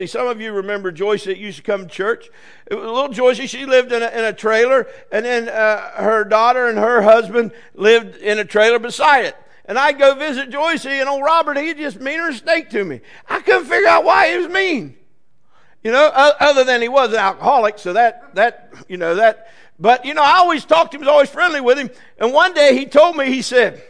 Some of you remember Joyce that used to come to church. It was little Joyce. She lived in a trailer, and then her daughter and her husband lived in a trailer beside it. And I'd go visit Joyce, and old Robert, he'd just meaner than a snake to me. I couldn't figure out why he was mean. Other than he was an alcoholic, so that. But, I always talked to him, was always friendly with him. And one day he told me, he said,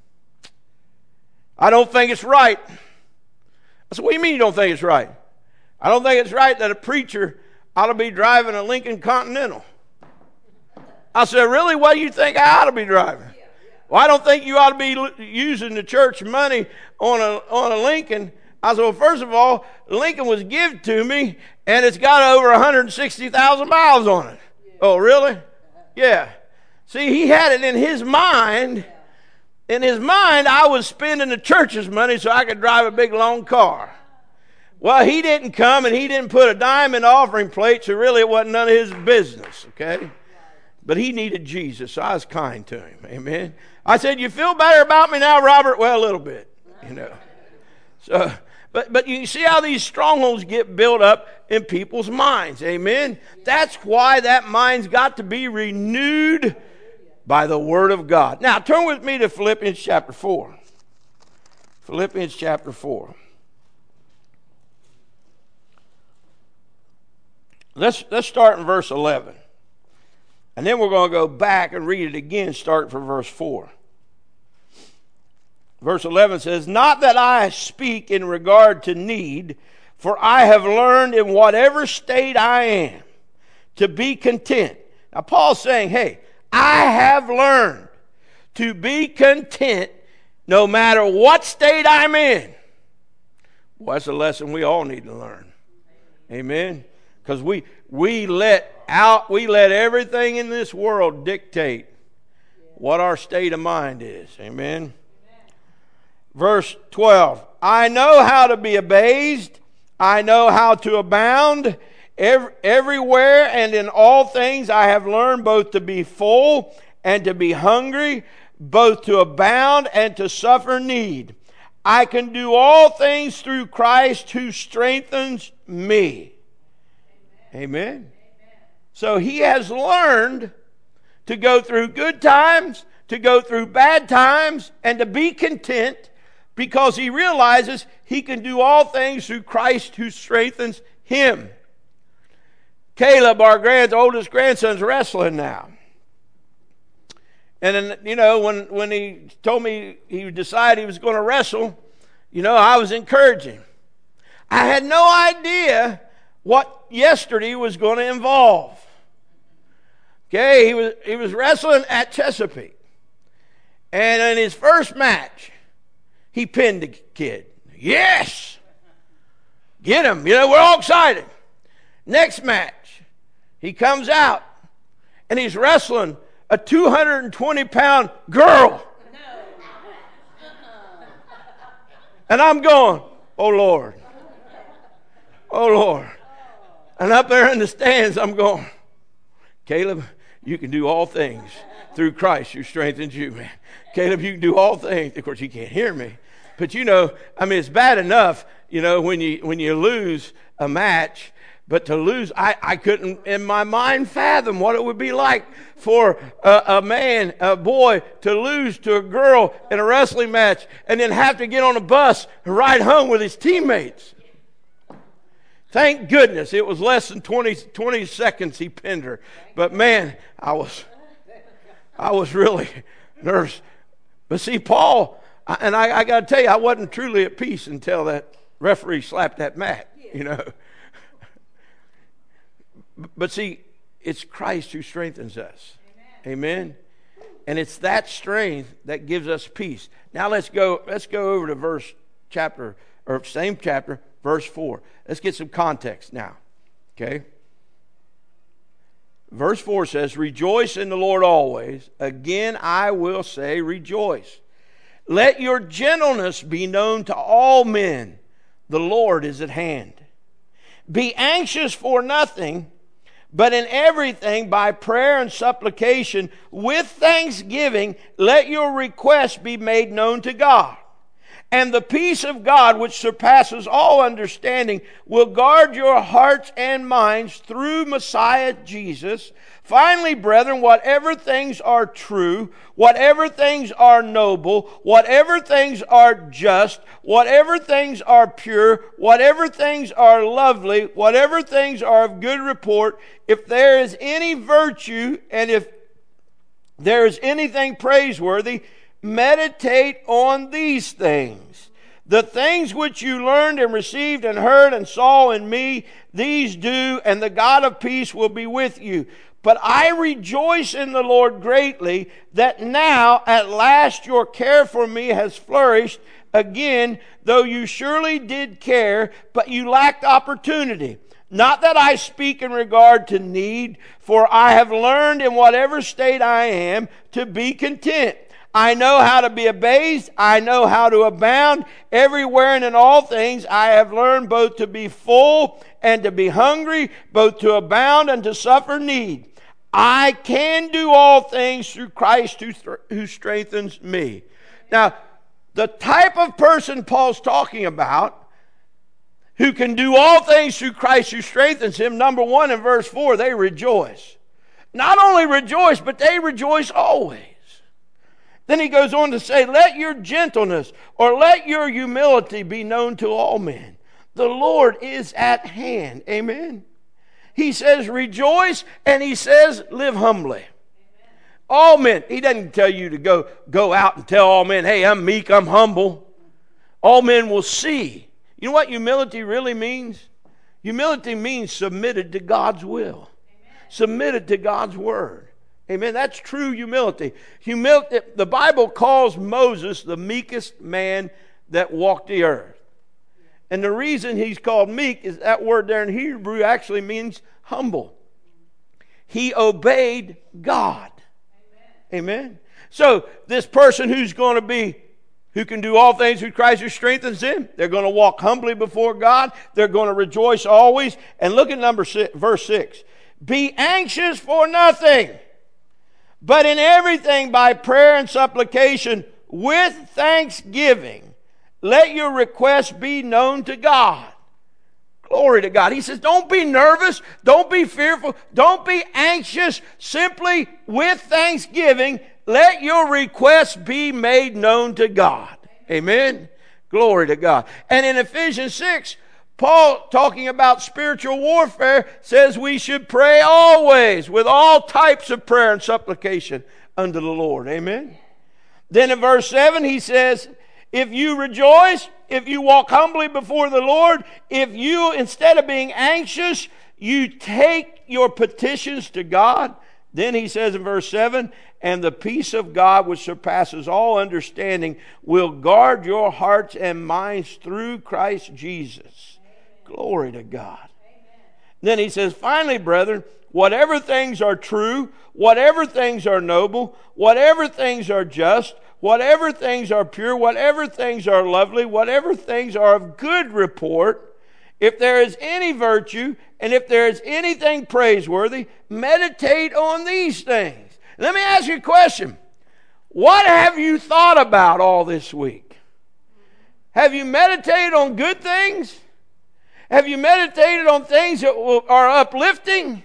I don't think it's right. I said, what do you mean you don't think it's right? I don't think it's right that a preacher ought to be driving a Lincoln Continental. I said, really? What do you think I ought to be driving? Well, I don't think you ought to be using the church money on a Lincoln. I said, well, first of all, Lincoln was given to me, and it's got over 160,000 miles on it. Oh, really? Yeah. See, he had it in his mind. In his mind, I was spending the church's money so I could drive a big, long car. Well, he didn't come, and he didn't put a dime in the offering plate, so really it wasn't none of his business, okay? But he needed Jesus, so I was kind to him. Amen. I said, you feel better about me now, Robert? Well, a little bit, So, but you see how these strongholds get built up in people's minds. Amen. That's why that mind's got to be renewed by the Word of God. Now, turn with me to Philippians chapter 4. Philippians chapter 4. Let's start in verse 11. And then we're going to go back and read it again, starting from verse 4. Verse 11 says, not that I speak in regard to need, for I have learned in whatever state I am to be content. Now, Paul's saying, hey, I have learned to be content no matter what state I'm in. Well, that's a lesson we all need to learn. Amen. Because we let everything in this world dictate what our state of mind is. Amen. Verse 12. I know how to be abased. I know how to abound. Everywhere and in all things I have learned both to be full and to be hungry, both to abound and to suffer need. I can do all things through Christ who strengthens me. Amen. So he has learned to go through good times, to go through bad times, and to be content because he realizes he can do all things through Christ who strengthens him. Caleb, our oldest grandson's wrestling now. And then, when he told me he decided he was going to wrestle, I was encouraging. I had no idea what yesterday was going to involve. Okay, he was wrestling at Chesapeake. And in his first match, he pinned the kid. Yes! Get him. We're all excited. Next match, he comes out and he's wrestling a 220-pound girl. And I'm going, oh, Lord. Oh, Lord. And up there in the stands, I'm going, Caleb, you can do all things through Christ who strengthens you, man. Caleb, you can do all things. Of course, you can't hear me. But it's bad enough, when you lose a match. But to lose, I couldn't in my mind fathom what it would be like for a boy, to lose to a girl in a wrestling match and then have to get on a bus and ride home with his teammates. Thank goodness it was less than 20 seconds he pinned her. But man, I was really nervous. But see, Paul, and I got to tell you, I wasn't truly at peace until that referee slapped that mat, But see, it's Christ who strengthens us. Amen. And it's that strength that gives us peace. Now let's go over to same chapter, verse 4. Let's get some context now. Okay? Verse 4 says, rejoice in the Lord always. Again, I will say rejoice. Let your gentleness be known to all men. The Lord is at hand. Be anxious for nothing, but in everything by prayer and supplication with thanksgiving, let your requests be made known to God. And the peace of God, which surpasses all understanding, will guard your hearts and minds through Messiah Jesus. Finally, brethren, whatever things are true, whatever things are noble, whatever things are just, whatever things are pure, whatever things are lovely, whatever things are of good report, if there is any virtue and if there is anything praiseworthy, meditate on these things. The things which you learned and received and heard and saw in me, these do, and the God of peace will be with you. But I rejoice in the Lord greatly that now at last your care for me has flourished again, though you surely did care, but you lacked opportunity. Not that I speak in regard to need, for I have learned in whatever state I am to be content. I know how to be abased. I know how to abound. Everywhere and in all things I have learned both to be full and to be hungry, both to abound and to suffer need. I can do all things through Christ who strengthens me. Now, the type of person Paul's talking about who can do all things through Christ who strengthens him, number one, in verse 4, they rejoice. Not only rejoice, but they rejoice always. Then he goes on to say, let your gentleness or let your humility be known to all men. The Lord is at hand. Amen. He says rejoice, and he says live humbly. Amen. All men. He doesn't tell you to go out and tell all men, hey, I'm meek, I'm humble. All men will see. You know what humility really means? Humility means submitted to God's will. Amen. Submitted to God's word. Amen. That's true humility. The Bible calls Moses the meekest man that walked the earth. And the reason he's called meek is that word there in Hebrew actually means humble. He obeyed God. Amen. Amen. So this person who can do all things through Christ who strengthens them, they're going to walk humbly before God. They're going to rejoice always. And look at verse 6. Be anxious for nothing, but in everything by prayer and supplication with thanksgiving, let your requests be known to God. Glory to God. He says, don't be nervous. Don't be fearful. Don't be anxious. Simply with thanksgiving, let your requests be made known to God. Amen. Glory to God. And in Ephesians 6, Paul, talking about spiritual warfare, says we should pray always with all types of prayer and supplication unto the Lord. Amen. Then in verse 7 he says, if you rejoice, if you walk humbly before the Lord, if you, instead of being anxious, you take your petitions to God, then he says in verse 7, and the peace of God which surpasses all understanding will guard your hearts and minds through Christ Jesus. Glory to God. Amen. Then he says, finally, brethren, whatever things are true, whatever things are noble, whatever things are just, whatever things are pure, whatever things are lovely, whatever things are of good report, if there is any virtue and if there is anything praiseworthy, meditate on these things. Let me ask you a question. What have you thought about all this week? Have you meditated on good things? Have you meditated on things that are uplifting?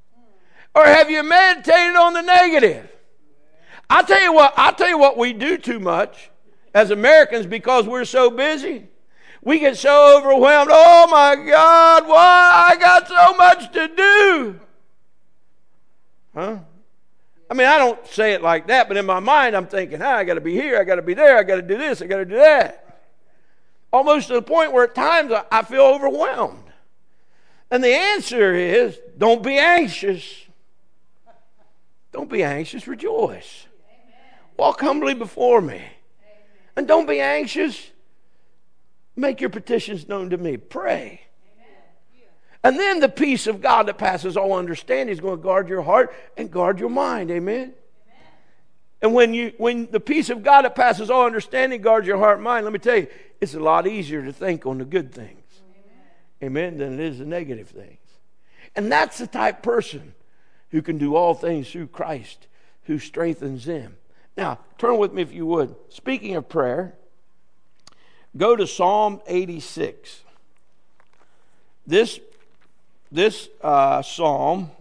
Or have you meditated on the negative? I'll tell you what we do too much as Americans because we're so busy. We get so overwhelmed. Oh my God, why? I got so much to do. Huh? I mean, I don't say it like that, but in my mind I'm thinking, I got to be here, I got to be there, I got to do this, I got to do that. Almost to the point where at times I feel overwhelmed. And the answer is, don't be anxious. Don't be anxious, rejoice. Amen. Walk humbly before me. Amen. And don't be anxious. Make your petitions known to me. Pray. Amen. And then the peace of God that passes all understanding is going to guard your heart and guard your mind. Amen. And when the peace of God that passes all understanding guards your heart and mind, let me tell you, it's a lot easier to think on the good things. Amen. Than it is the negative things. And that's the type of person who can do all things through Christ who strengthens them. Now, turn with me if you would. Speaking of prayer, Go to Psalm 86. This psalm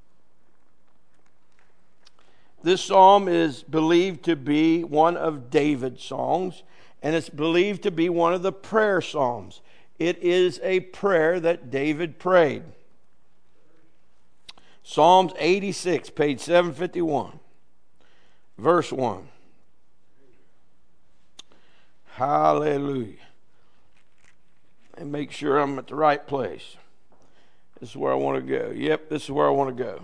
is believed to be one of David's songs, and it's believed to be one of the prayer psalms. It is a prayer that David prayed. Psalms 86, page 751, verse 1. Hallelujah. And make sure I'm at the right place. This is where I want to go. Yep, this is where I want to go.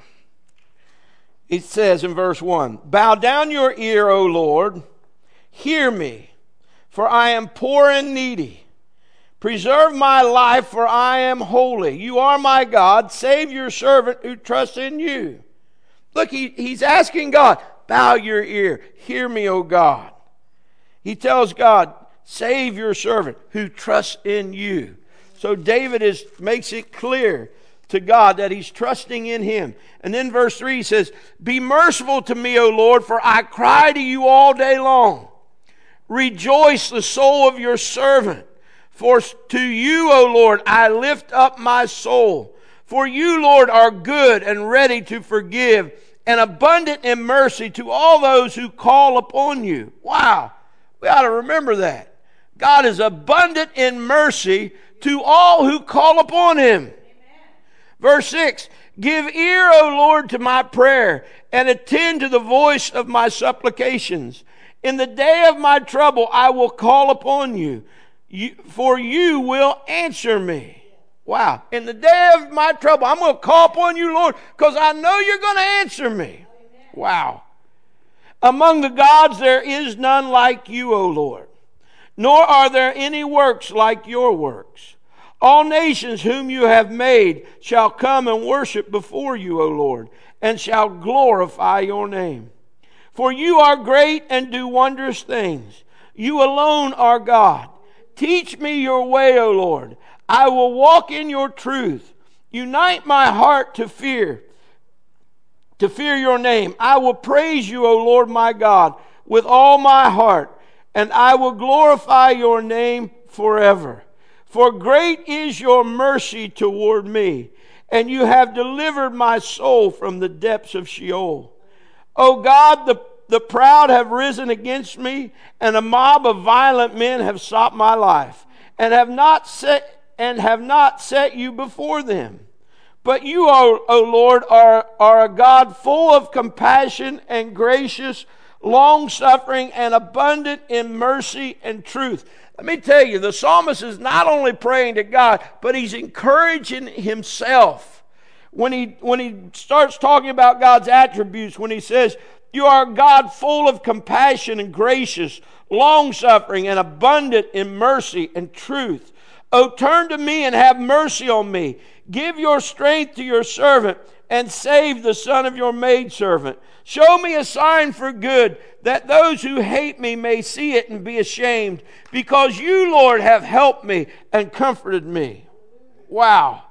It says in verse 1, "Bow down your ear, O Lord, hear me, for I am poor and needy. Preserve my life, for I am holy. You are my God. Save your servant who trusts in you." Look, he's asking God, bow your ear. Hear me, O God. He tells God, save your servant who trusts in you. So David makes it clear to God that he's trusting in him. And then verse 3 says, "Be merciful to me, O Lord, for I cry to you all day long. Rejoice the soul of your servant. For to you, O Lord, I lift up my soul. For you, Lord, are good and ready to forgive, and abundant in mercy to all those who call upon you." Wow, we ought to remember that. God is abundant in mercy to all who call upon him. Amen. Verse 6, "Give ear, O Lord, to my prayer, and attend to the voice of my supplications. In the day of my trouble I will call upon you, for you will answer me." Wow. In the day of my trouble, I'm going to call upon you, Lord, because I know you're going to answer me. Amen. Wow. "Among the gods there is none like you, O Lord, nor are there any works like your works. All nations whom you have made shall come and worship before you, O Lord, and shall glorify your name. For you are great and do wondrous things. You alone are God. Teach me your way, O Lord. I will walk in your truth. Unite my heart to fear your name. I will praise you, O Lord my God, with all my heart, and I will glorify your name forever. For great is your mercy toward me, and you have delivered my soul from the depths of Sheol. O God, the proud have risen against me, and a mob of violent men have sought my life, and have not set you before them. But you, O Lord, are a God full of compassion and gracious, long-suffering, and abundant in mercy and truth. Let me tell you, the psalmist is not only praying to God, but he's encouraging himself. When he starts talking about God's attributes, when he says, "You are a God full of compassion and gracious, long-suffering, and abundant in mercy and truth. O turn to me and have mercy on me. Give your strength to your servant, and save the son of your maidservant. Show me a sign for good, that those who hate me may see it and be ashamed, because you, Lord, have helped me and comforted me." Wow.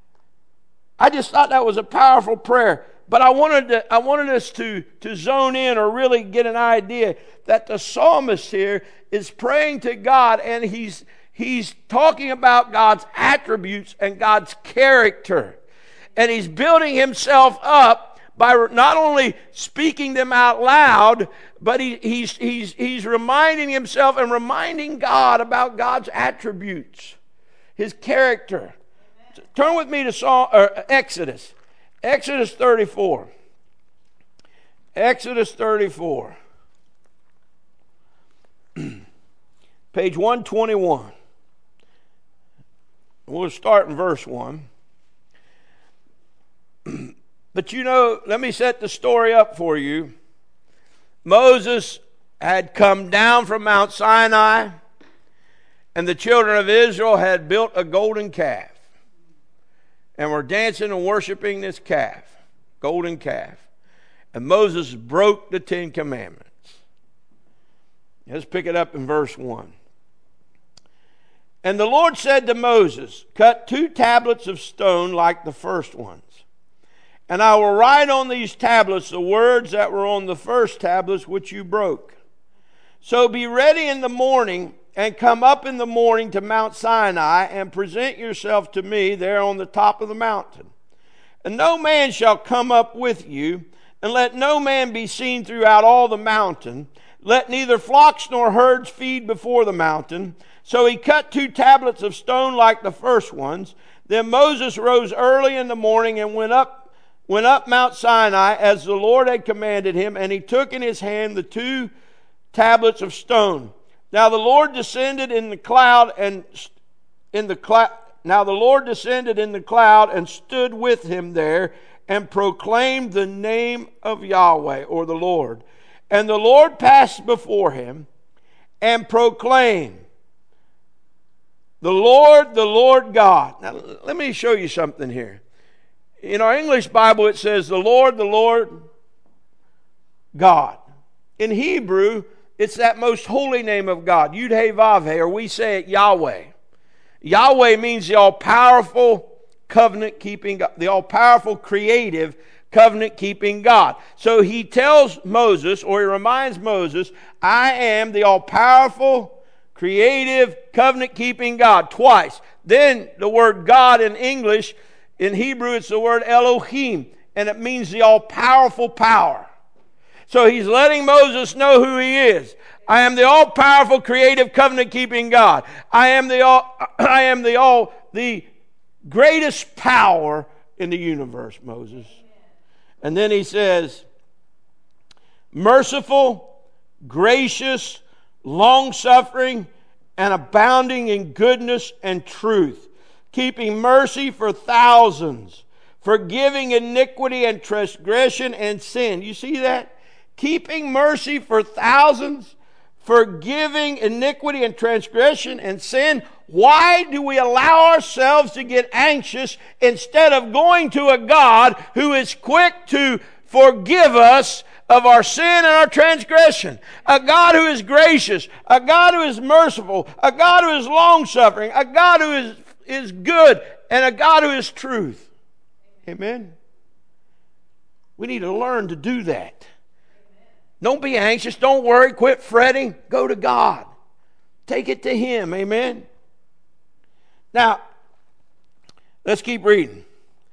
I just thought that was a powerful prayer. But I wanted us to zone in, or really get an idea that the psalmist here is praying to God, and he's talking about God's attributes and God's character. And he's building himself up by not only speaking them out loud, but he's reminding himself and reminding God about God's attributes, his character. So turn with me to Exodus. Exodus 34. Exodus 34. Page 121. We'll start in verse 1. But let me set the story up for you. Moses had come down from Mount Sinai, and the children of Israel had built a golden calf, and were dancing and worshiping this calf, golden calf. And Moses broke the 10 Commandments. Let's pick it up in verse 1. "And the Lord said to Moses, Cut 2 tablets of stone like the first ones, and I will write on these tablets the words that were on the first tablets which you broke. So be ready in the morning and come up in the morning to Mount Sinai, and present yourself to me there on the top of the mountain. And no man shall come up with you, and let no man be seen throughout all the mountain. Let neither flocks nor herds feed before the mountain. So he cut 2 tablets of stone like the first ones. Then Moses rose early in the morning and went up Mount Sinai as the Lord had commanded him, and he took in his hand the 2 tablets of stone. Now the Lord descended in the cloud and stood with him there, and proclaimed the name of Yahweh, or the Lord. And the Lord passed before him and proclaimed, the Lord God. Now let me show you something here. In our English Bible it says, the Lord God. In Hebrew, it's that most holy name of God, Yud-Heh-Vav-Heh, or we say it Yahweh. Yahweh means the all-powerful, covenant-keeping, the all-powerful, creative, covenant-keeping God. So he tells Moses, or he reminds Moses, I am the all-powerful, creative, covenant-keeping God, twice. Then the word God in English, in Hebrew it's the word Elohim, and it means the all-powerful power. So he's letting Moses know who he is. I am the all-powerful, creative, covenant-keeping God. I am the greatest power in the universe, Moses. And then he says, merciful, gracious, long-suffering, and abounding in goodness and truth, keeping mercy for thousands, forgiving iniquity and transgression and sin. You see that? Keeping mercy for thousands, forgiving iniquity and transgression and sin. Why do we allow ourselves to get anxious instead of going to a God who is quick to forgive us of our sin and our transgression? A God who is gracious, a God who is merciful, a God who is long-suffering, a God who is good, and a God who is truth. Amen? We need to learn to do that. Don't be anxious. Don't worry. Quit fretting. Go to God. Take it to Him. Amen? Now, let's keep reading.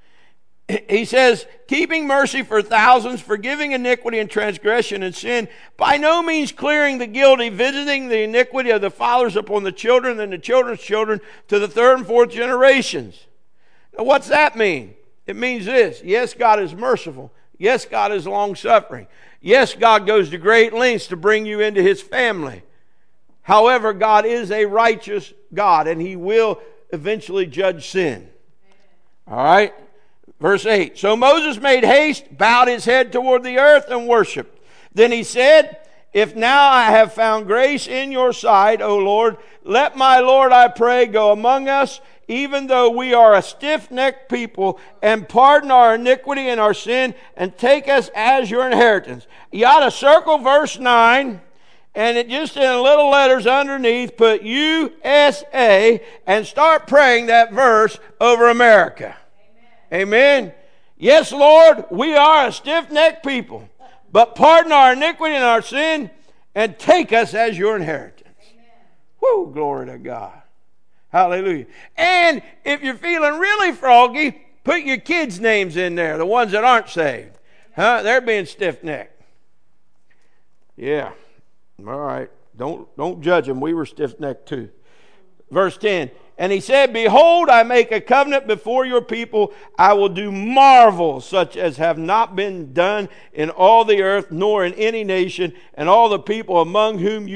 He says, keeping mercy for thousands, forgiving iniquity and transgression and sin, by no means clearing the guilty, visiting the iniquity of the fathers upon the children and the children's children to the 3rd and 4th generations. Now, what's that mean? It means this. Yes, God is merciful. Yes, God is long-suffering. Yes, God goes to great lengths to bring you into His family. However, God is a righteous God, and He will eventually judge sin. All right? Verse 8. So Moses made haste, bowed his head toward the earth, and worshipped. Then he said, if now I have found grace in your sight, O Lord, let my Lord, I pray, go among us, even though we are a stiff-necked people, and pardon our iniquity and our sin, and take us as your inheritance. You ought to circle verse 9, and it just in little letters underneath, put USA, and start praying that verse over America. Amen. Yes, Lord, we are a stiff-necked people, but pardon our iniquity and our sin, and take us as your inheritance. Woo, glory to God. Hallelujah. And if you're feeling really froggy, put your kids' names in there, the ones that aren't saved. They're being stiff-necked. Yeah. All right. Don't judge them. We were stiff-necked too. Verse 10. And he said, behold, I make a covenant before your people. I will do marvels such as have not been done in all the earth, nor in any nation, and all the people among whom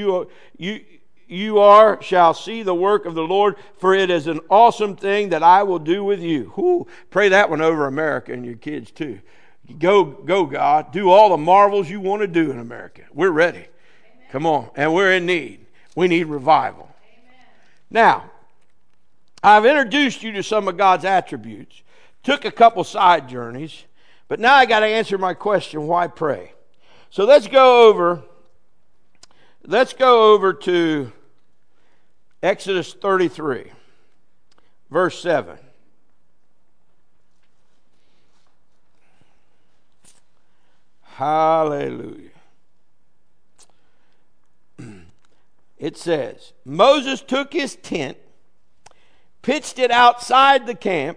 you are shall see the work of the Lord, for it is an awesome thing that I will do with you. Whew, pray that one over America and your kids too. Go, God. Do all the marvels you want to do in America. We're ready. Amen. Come on. And we're in need. We need revival. Amen. Now, I've introduced you to some of God's attributes, took a couple side journeys, but now I got to answer my question, why pray? So let's go over to Exodus 33, verse 7. Hallelujah. it says, Moses took his tent, pitched it outside the camp,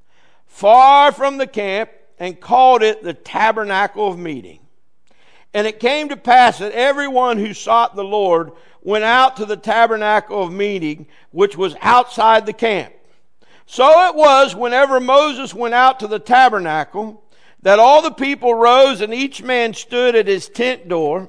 far from the camp, and called it the tabernacle of meeting. And it came to pass that everyone who sought the Lord went out to the tabernacle of meeting, which was outside the camp. So it was, whenever Moses went out to the tabernacle, that all the people rose, and each man stood at his tent door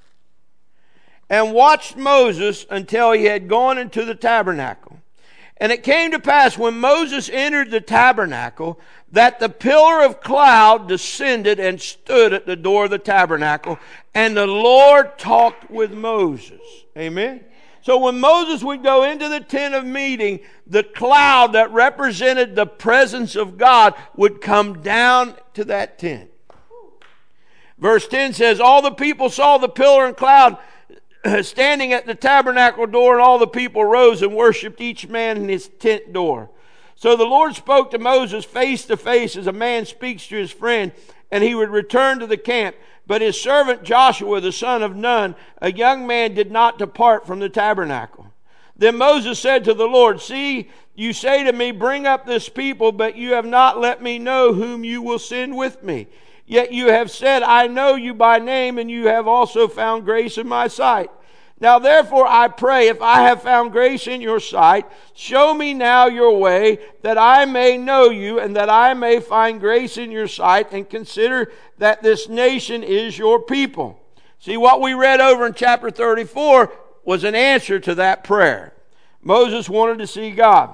and watched Moses until he had gone into the tabernacle. And it came to pass, when Moses entered the tabernacle, that the pillar of cloud descended and stood at the door of the tabernacle, and the Lord talked with Moses. Amen. So when Moses would go into the tent of meeting, the cloud that represented the presence of God would come down to that tent. Verse 10 says, all the people saw the pillar and cloud standing at the tabernacle door, and all the people rose and worshipped, each man in his tent door. So the Lord spoke to Moses face to face, as a man speaks to his friend, and he would return to the camp. But his servant Joshua, the son of Nun, a young man, did not depart from the tabernacle. Then Moses said to the Lord, see, you say to me, bring up this people, but you have not let me know whom you will send with me. Yet you have said, I know you by name, and you have also found grace in my sight. Now therefore I pray, if I have found grace in your sight, show me now your way, that I may know you, and that I may find grace in your sight, and consider that this nation is your people. See, what we read over in chapter 34 was an answer to that prayer. Moses wanted to see God.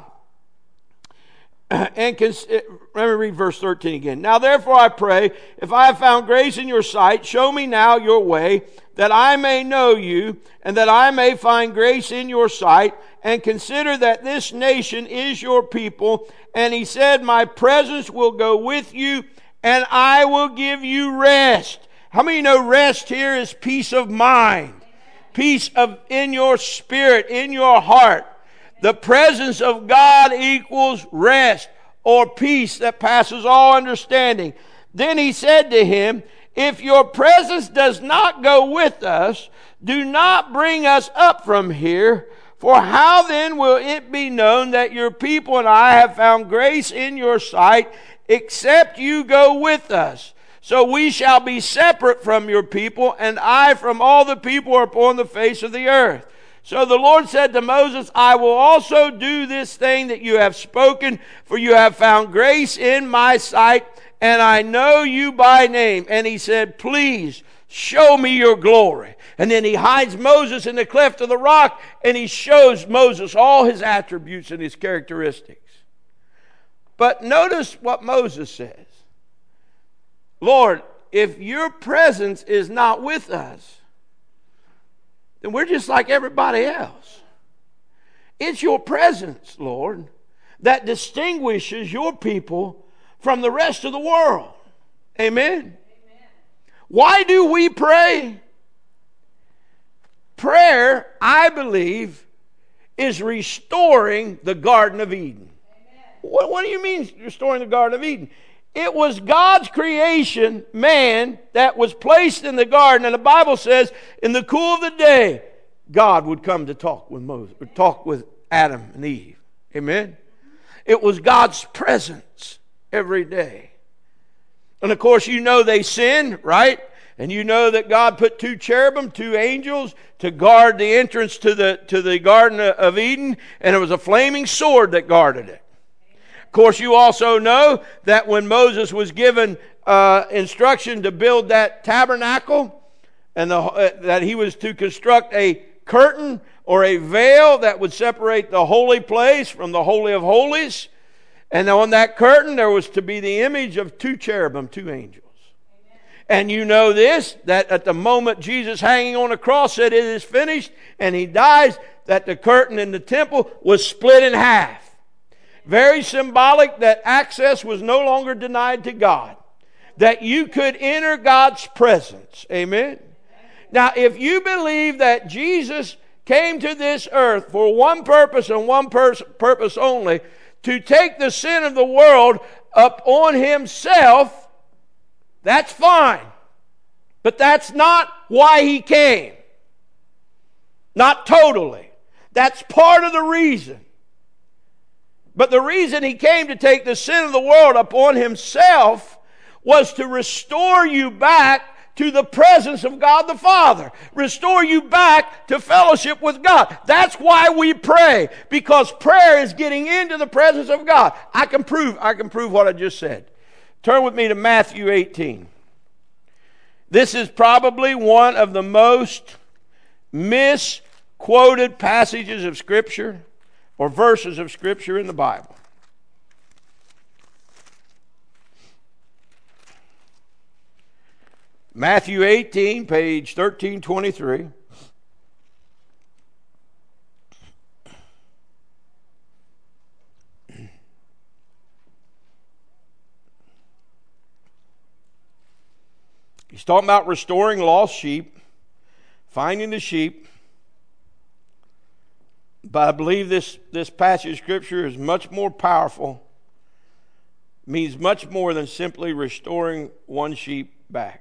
Let me read verse 13 again. Now therefore I pray, if I have found grace in your sight, show me now your way, that I may know you, and that I may find grace in your sight, and consider that this nation is your people. And he said, my presence will go with you, and I will give you rest. How many know rest here is peace of mind? Peace in your spirit, in your heart. The presence of God equals rest, or peace that passes all understanding. Then he said to him, if your presence does not go with us, do not bring us up from here. For how then will it be known that your people and I have found grace in your sight, except you go with us? So we shall be separate from your people, and I from all the people upon the face of the earth. So the Lord said to Moses, I will also do this thing that you have spoken, for you have found grace in my sight, and I know you by name. And he said, please show me your glory. And then he hides Moses in the cleft of the rock, and he shows Moses all his attributes and his characteristics. But notice what Moses says. Lord, if your presence is not with us, then we're just like everybody else. It's your presence, Lord, that distinguishes your people from the rest of the world. Amen? Amen. Why do we pray? Prayer, I believe, is restoring the Garden of Eden. What do you mean restoring the Garden of Eden? It was God's creation, man, that was placed in the garden. And the Bible says, in the cool of the day, God would come to talk with Moses, or talk with Adam and Eve. Amen? It was God's presence every day. And of course, you know they sinned, right? And you know that God put two cherubim, two angels, to guard the entrance to the Garden of Eden. And it was a flaming sword that guarded it. Of course, you also know that when Moses was given instruction to build that tabernacle, and that he was to construct a curtain or a veil that would separate the holy place from the Holy of Holies. And on that curtain there was to be the image of two cherubim, two angels. Amen. And you know this, that at the moment Jesus hanging on the cross said it is finished, and he dies, that the curtain in the temple was split in half. Very symbolic that access was no longer denied to God. That you could enter God's presence. Amen? Now, if you believe that Jesus came to this earth for one purpose and one purpose only, to take the sin of the world up on himself, that's fine. But that's not why he came. Not totally. That's part of the reason. But the reason He came to take the sin of the world upon Himself was to restore you back to the presence of God the Father. Restore you back to fellowship with God. That's why we pray. Because prayer is getting into the presence of God. I can prove what I just said. Turn with me to Matthew 18. This is probably one of the most misquoted passages of Scripture or verses of Scripture in the Bible. Matthew 18, page 1323. He's talking about restoring lost sheep, finding the sheep. But I believe this passage of Scripture is much more powerful, means much more than simply restoring one sheep back.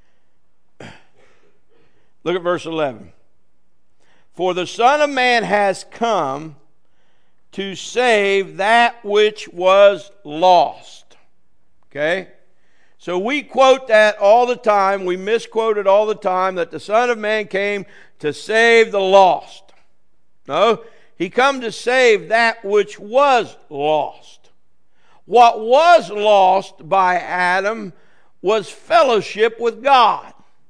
Look at verse 11. For the Son of Man has come to save that which was lost. Okay? So we quote that all the time. We misquote it all the time, that the Son of Man came to save the lost. No, He come to save that which was lost. What was lost by Adam was fellowship with God.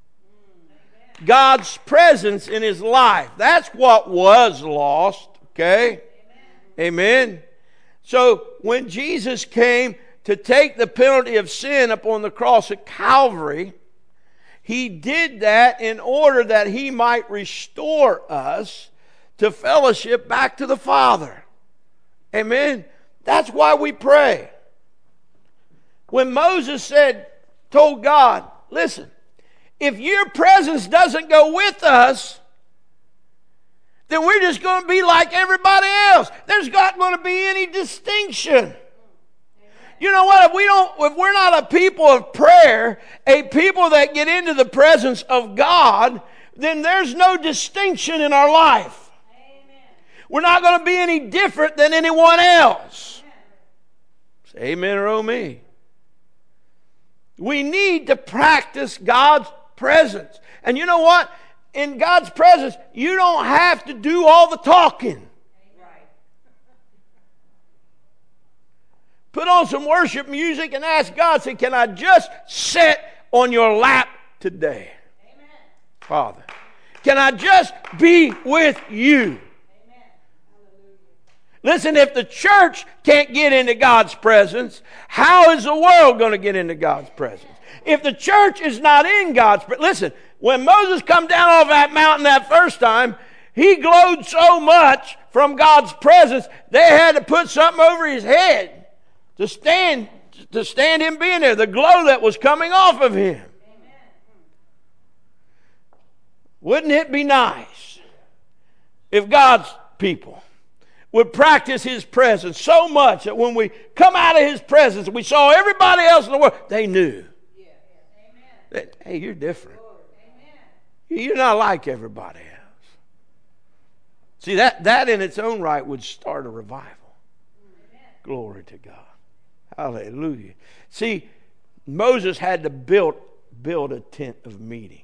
God's presence in his life. That's what was lost. Okay? Amen. So when Jesus came to take the penalty of sin upon the cross at Calvary, He did that in order that He might restore us to fellowship back to the Father. Amen. That's why we pray. When Moses told God, listen, if your presence doesn't go with us, then we're just going to be like everybody else. There's not going to be any distinction. You know what? If we're not a people of prayer, a people that get into the presence of God, then there's no distinction in our life. Amen. We're not going to be any different than anyone else. Say amen or oh me. We need to practice God's presence. And you know what? In God's presence, you don't have to do all the talking. Right. Put on some worship music and ask God, say, can I just sit on your lap today? Amen. Father, can I just be with you? Amen. Listen, if the church can't get into God's presence, how is the world going to get into God's presence? If the church is not in God's presence, listen, when Moses come down off that mountain that first time, he glowed so much from God's presence, they had to put something over his head to stand him being there, the glow that was coming off of him. Amen. Wouldn't it be nice if God's people would practice His presence so much that when we come out of His presence and we saw everybody else in the world, they knew that, hey, you're different. You're not like everybody else. See, that in its own right would start a revival. Amen. Glory to God. Hallelujah. See, Moses had to build a tent of meeting.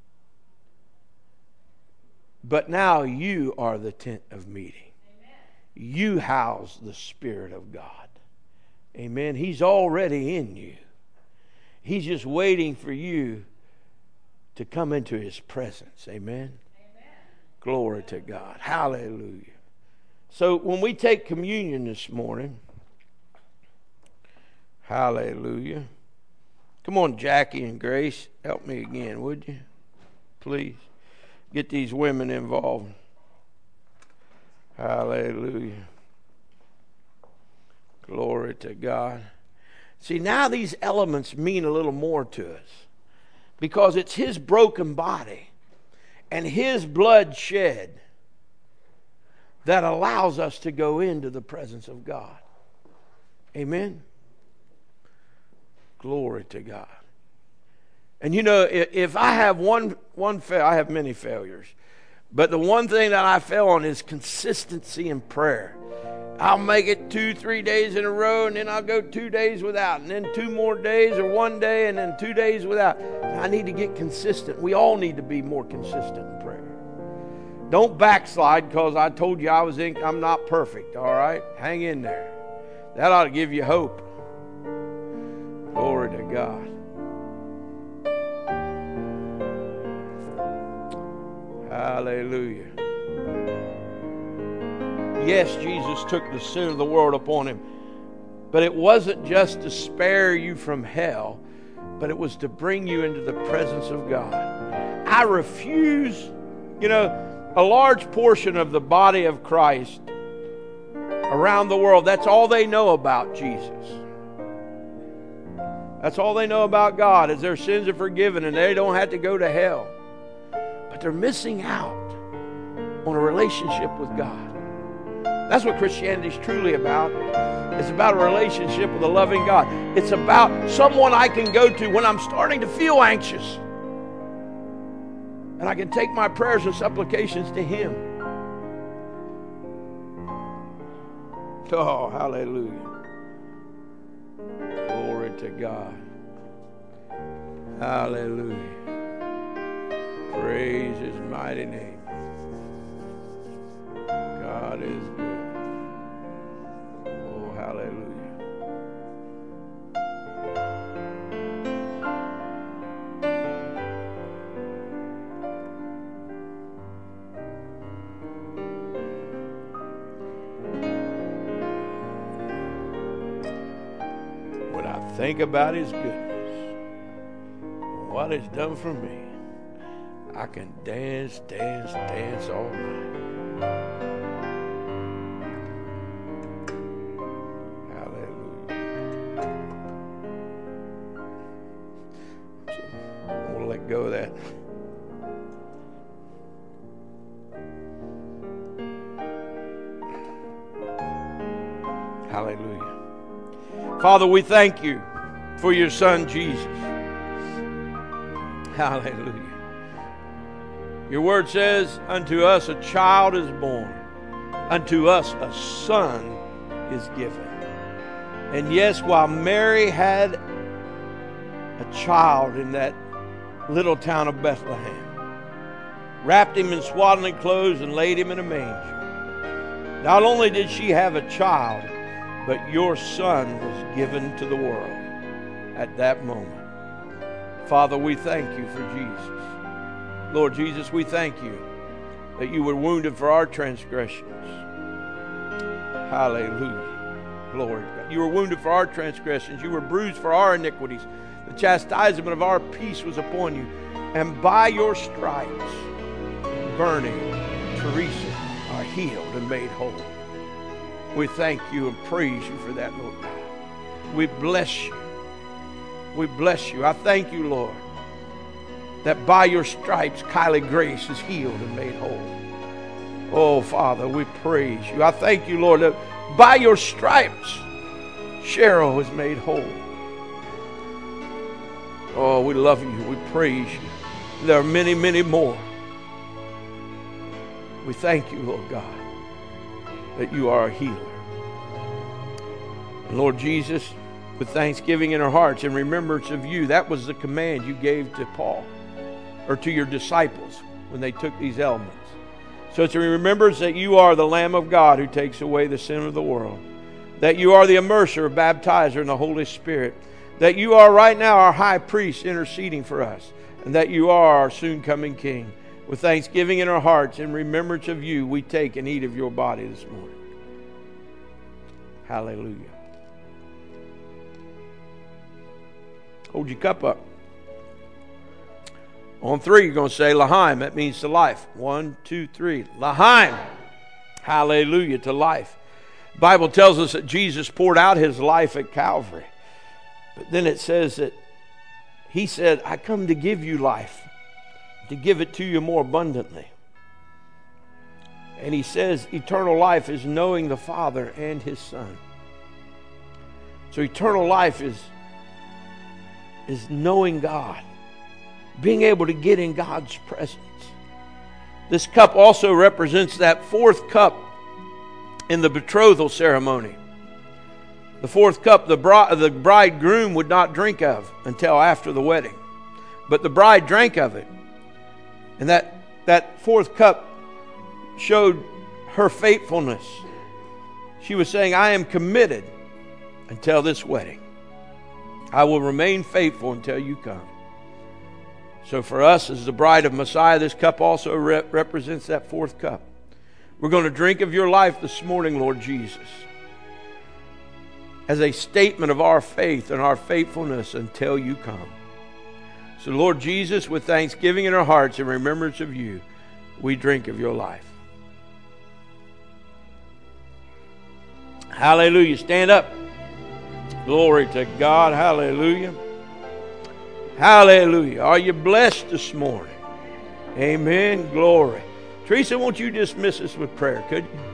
But now you are the tent of meeting. Amen. You house the Spirit of God. Amen. He's already in you. He's just waiting for you to come into His presence. Amen? Amen. Glory to God. Hallelujah. So when we take communion this morning, hallelujah. Come on, Jackie and Grace, help me again, would you? Please. Get these women involved. Hallelujah. Glory to God. See, now these elements mean a little more to us, because it's His broken body and His blood shed that allows us to go into the presence of God. Amen? Glory to God. And you know, if I have I have many failures. But the one thing that I fell on is consistency in prayer. I'll make it 2-3 days in a row, and then I'll go 2 days without, and then 2 more days, or 1 day, and then 2 days without. I need to get consistent. We all need to be more consistent in prayer. Don't backslide because I told you I'm not perfect, all right? Hang in there. That ought to give you hope. Glory to God. Hallelujah. Yes, Jesus took the sin of the world upon him. But it wasn't just to spare you from hell, but it was to bring you into the presence of God. I refuse, a large portion of the body of Christ around the world, that's all they know about Jesus. That's all they know about God, is their sins are forgiven and they don't have to go to hell. But they're missing out on a relationship with God. That's what Christianity is truly about. It's about a relationship with a loving God. It's about someone I can go to when I'm starting to feel anxious. And I can take my prayers and supplications to Him. Oh, hallelujah. Glory to God. Hallelujah. Praise His mighty name. God is good. Oh, hallelujah. When I think about His goodness, what He's done for me, I can dance all night. Go of that. Hallelujah. Father, we thank you for your Son Jesus. Hallelujah. Your word says, unto us a child is born, unto us a son is given. And yes, while Mary had a child in that little town of Bethlehem, wrapped him in swaddling clothes and laid him in a manger, not only did she have a child, but your Son was given to the world at that moment. Father, we thank you for Jesus. Lord Jesus, we thank you that you were wounded for our transgressions. Hallelujah. Glory to God. You were wounded for our transgressions. You were bruised for our iniquities. The chastisement of our peace was upon you. And by your stripes, Bernie, Teresa are healed and made whole. We thank you and praise you for that, Lord God. We bless you. We bless you. I thank you, Lord, that by your stripes, Kylie Grace is healed and made whole. Oh, Father, we praise you. I thank you, Lord, that by your stripes, Cheryl is made whole. Oh, we love you. We praise you. There are many, many more. We thank you, Lord God, that you are a healer. And Lord Jesus, with thanksgiving in our hearts and remembrance of you, that was the command you gave to Paul, or to your disciples when they took these elements. So it's a remembrance that you are the Lamb of God who takes away the sin of the world, that you are the immerser, baptizer in the Holy Spirit, that you are right now our high priest interceding for us, and that you are our soon coming King. With thanksgiving in our hearts and remembrance of you, we take and eat of your body this morning. Hallelujah. Hold your cup up. On 3, you're going to say L'chaim. That means to life. 1, 2, 3. L'chaim. Hallelujah, to life. The Bible tells us that Jesus poured out his life at Calvary. But then it says that he said, I come to give you life, to give it to you more abundantly. And he says eternal life is knowing the Father and his Son. So eternal life is knowing God, being able to get in God's presence. This cup also represents that fourth cup in the betrothal ceremony. The fourth cup the bridegroom would not drink of until after the wedding. But the bride drank of it. And that fourth cup showed her faithfulness. She was saying, I am committed until this wedding. I will remain faithful until you come. So for us as the bride of Messiah, this cup also represents that fourth cup. We're going to drink of your life this morning, Lord Jesus, as a statement of our faith and our faithfulness until you come. So Lord Jesus, with thanksgiving in our hearts and remembrance of you, we drink of your life. Hallelujah. Stand up. Glory to God. Hallelujah. Hallelujah. Are you blessed this morning? Amen. Glory. Teresa, won't you dismiss us with prayer, could you?